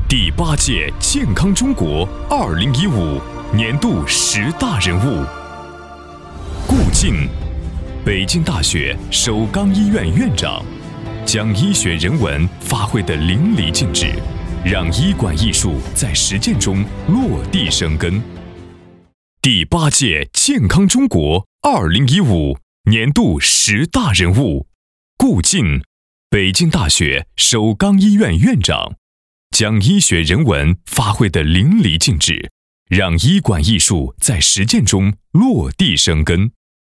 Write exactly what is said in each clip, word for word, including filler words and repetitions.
第八届健康中国二零一五年度十大人物。顾敬，北京大学首钢医院院长，将医学人文发挥得淋漓尽致，让医管艺术在实践中落地生根。第八届健康中国二零一五年度十大人物。顾敬，北京大学首钢医院院长，将医学人文发挥得淋漓尽致，让医管艺术在实践中落地生根。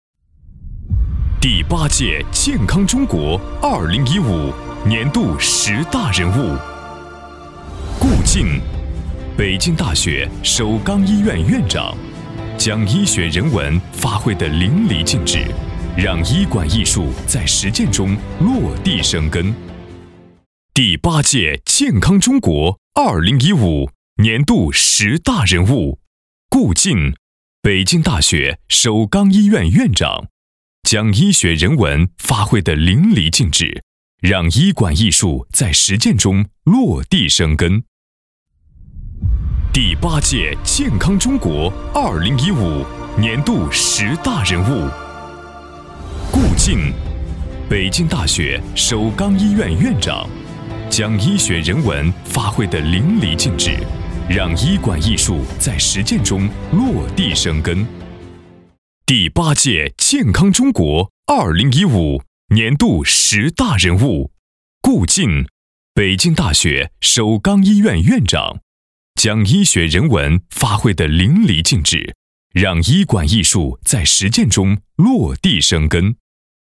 第八届健康中国二零一五年度十大人物。顾敬，北京大学首钢医院院长，将医学人文发挥得淋漓尽致，让医管艺术在实践中落地生根。第八届健康中国二零一五年度十大人物。顾敬，北京大学首钢医院院长，将医学人文发挥得淋漓尽致，让医管艺术在实践中落地生根。第八届健康中国二零一五年度十大人物。顾敬，北京大学首钢医院院长，将医学人文发挥得淋漓尽致，让医管艺术在实践中落地生根。第八届健康中国二零一五年度十大人物。顾敬，北京大学首钢医院院长，将医学人文发挥得淋漓尽致，让医管艺术在实践中落地生根。